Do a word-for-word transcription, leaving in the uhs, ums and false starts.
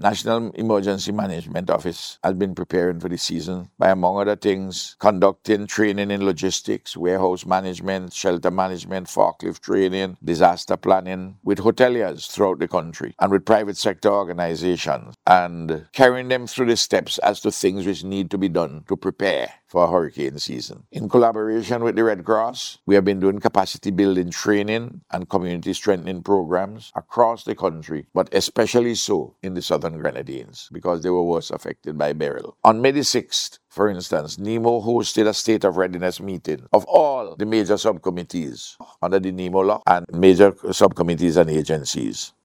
National Emergency Management Office has been preparing for the season by, among other things, conducting training in logistics, warehouse management, shelter management, forklift training, disaster planning with hoteliers throughout the country and with private sector organizations, and carrying them through the steps as to things which need to be done to prepare for a hurricane season. In collaboration with the Red Cross, we have been doing capacity building training and community strengthening programs across the country, but especially so in the Southern Grenadines because they were worst affected by Beryl. On May the sixth, for instance, NEMO hosted a state of readiness meeting of all the major subcommittees under the NEMO law and major subcommittees and agencies.